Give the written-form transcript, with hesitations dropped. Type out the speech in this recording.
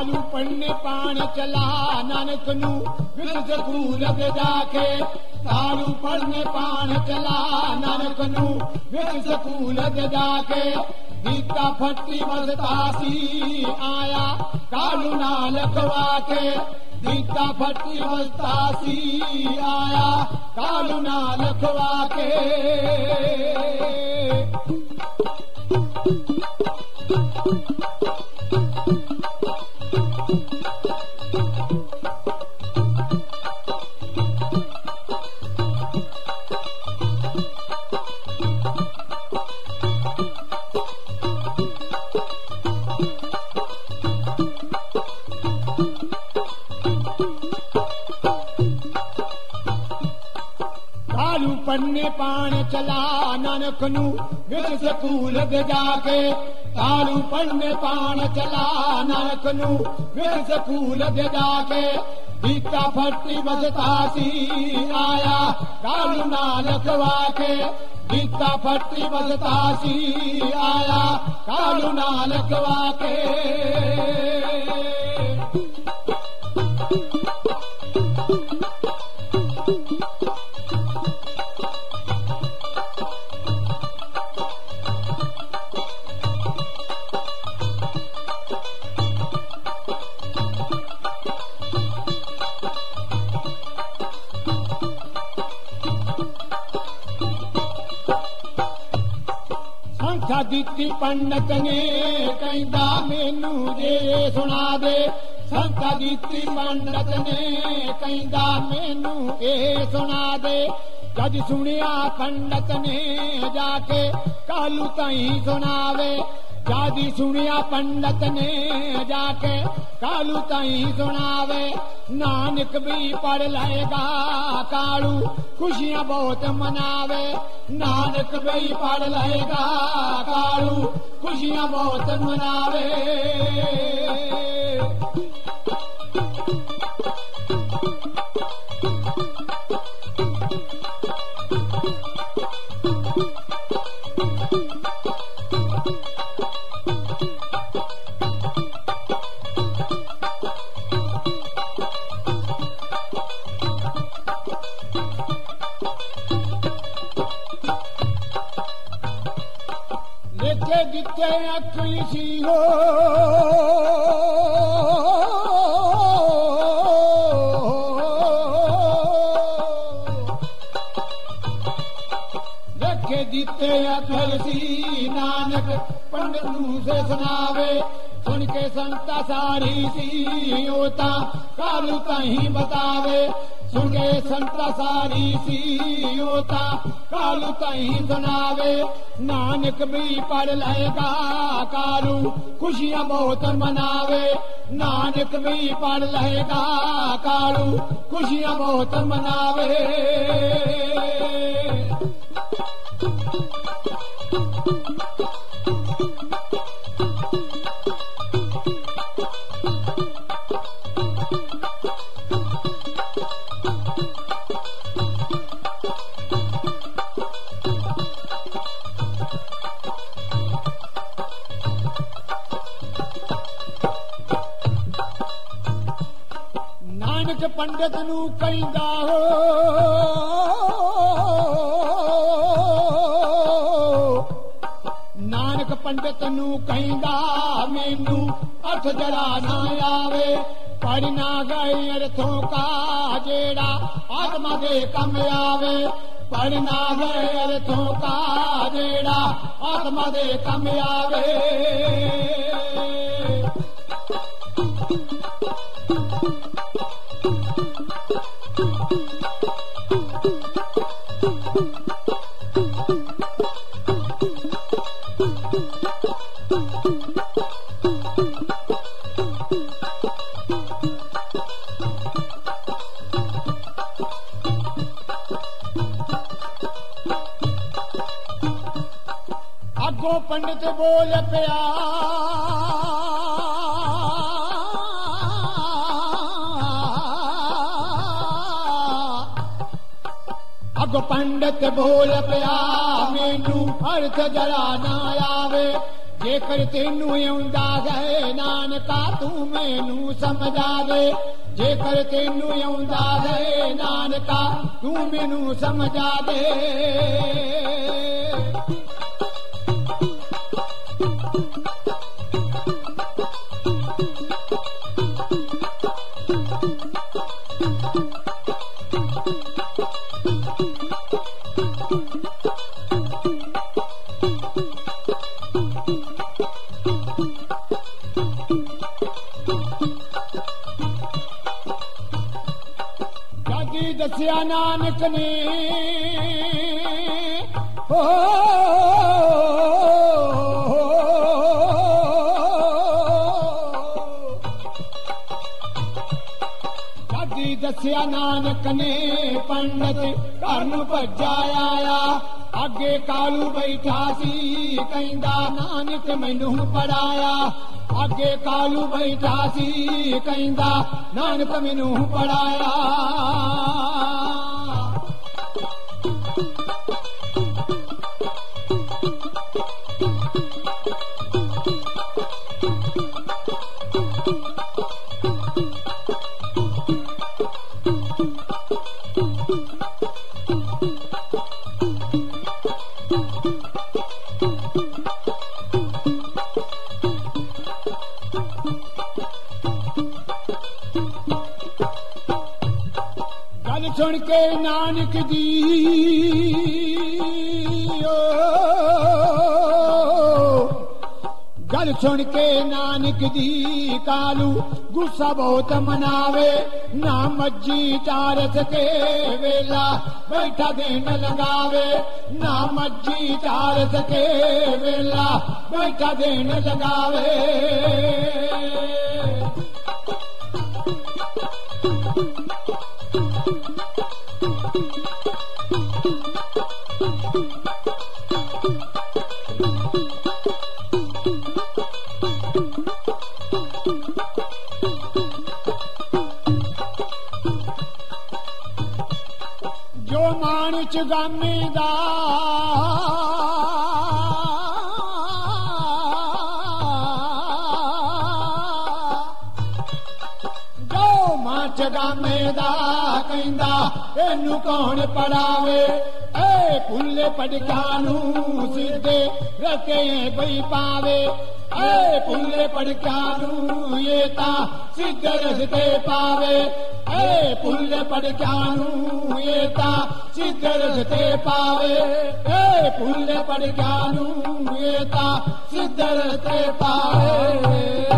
तालू पढ़ने पाण चला नानक नू विच सकूल दे जाके तालू पढ़ने पाण चला नानक नू विच सकूल दे जाके गीता फटी वस्तासी आया कालू नाल खवा के गीता फटी वस्तासी आया कालू नाल खवा के पढ़ने पाण चला नानक नू विच सकूल दे जाके तालू पढ़ने पाण चला नानक नू विच सकूल दे जाके गीता फटी वस्तासी आया कालू नाल खवा के गीता फटी वस्तासी आया कालू नाल खवा के दिती पंडित ने कहंदा मैनू जे सुना दे संता दिती पंडित ने कहंदा मैनू ए सुना दे जद सुनिया पंडित ने जाके कालू ताई सुनावे जादी सुनिया पंडित ने जाके कालू ताई सुनावे नानक भी पढ़ लेगा कालू खुशियां बहुत मनावे नानक भी पढ़ लेगा कालू खुशियां बहुत मनावे जिते अखी सी हो देखे जिते अखल सी नानक पंडित से सुनावे सुन के संता सारी सी होता कालू कहीं बतावे सुन के संता सारी सी होता कालू कहीं सुनावे नानक भी पढ़ लेगा कालू खुशियां बहुत मनावे नानक भी पढ़ लेगा कालू खुशियां बहुत मनावे नानक पंडित नू कहंदा हो नानक पंडित नू कहंदा मैनू अर्थ जरा ना आवे पढ़ना गए अर्थों का जेड़ा आत्मा दे कम आवे पढ़ना गए अर्थों का जेड़ा आत्मा दे कम आवे अगो पंडित बोल पिया अगो पंडित बोल पिया मैनू अर्थ जरा ना आवे जेकर तेनू आउंदा है नानका तू मैनू समझा दे, जेकर तेनू आउंदा है नानका तू मैनू समझा दे। जागी दसिया नानक ने हो जागी दसिया नानक ने पंडित घर नूं भज्जा आया, अगे कालू बैठा सी कहंदा नानक मैनू पढ़ाया, अगे कालू बैठा सी कहंदा नानक मैनू पढ़ाया। गल सुन के नानक दी गल सुन के नानक दी कालू गुस्सा बहुत मनावे, ना मज्जी चारस के वेला बैठा देन लगावे, ना मज्जी चारस के वेला बैठा देन लगावे। जो मानच गामे दा जो माच गामे दा कहंदा एनू कौन पढ़ावे, ए पुल्ले पड़कानू सीधे रखे बई पावे, ए पुल्ले पड़कानू ये ता सीधे रस्ते पावे, ए पुल्ले पड़कानू ये ता सीधे रस्ते पावे, ए पुल्ले पड़कानू ये ता सीधे रस्ते पावे।